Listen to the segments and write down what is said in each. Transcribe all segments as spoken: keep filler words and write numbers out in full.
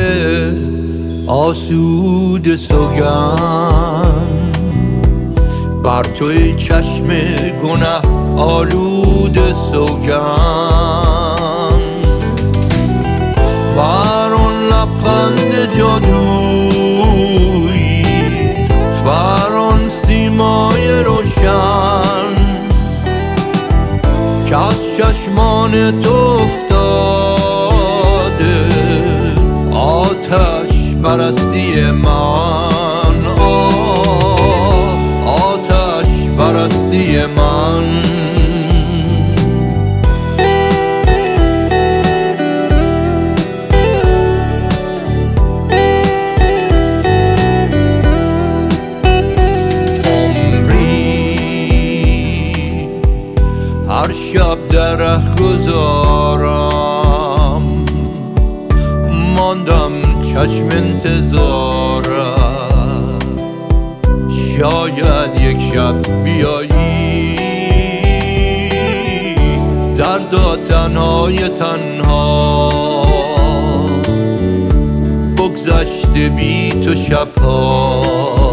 آسود سوگند بر توی چشم گناه آلود سوگند بر اون لبخند جادویی بر اون سیمای روشن که از چشمان تو افتاده آتش پرستی من آه آتش پرستی من هر شب در ره گذارم ماندم چشم انتظارم شاید یک شب بیایی درد و تنهای تنها بگذشته بی تو شبها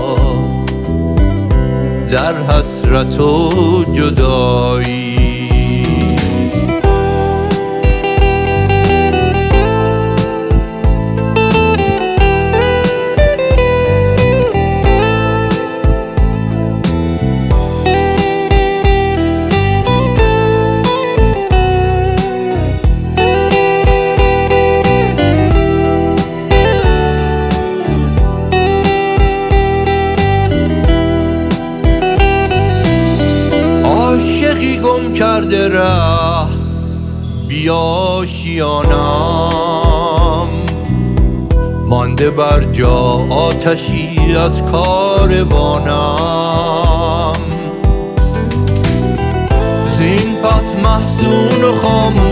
در حسرت و جدایی عاشقی گم کرده ره بیاشیانم مانده بر جا آتشی از کاروانم زین پس محزون و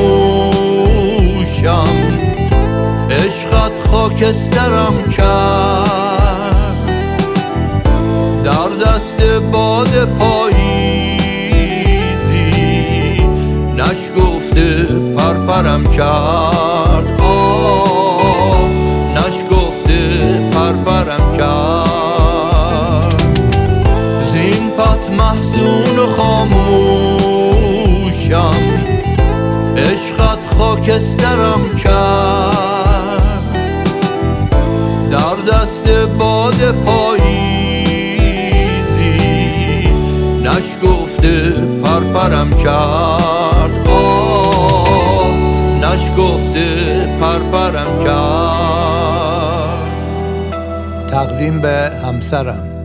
خاموشم عشقت خاکسترم کرد در دست باد پایی نشگفته پرپرم کرد آه نشگفته پرپرم کرد زین پس محزون و خاموشم عشقت خاکسترم کرد در دست باد پاییزی نشگفته پرپرم کرد آه نشگفته پرپرم کرد. تقدیم به همسرم.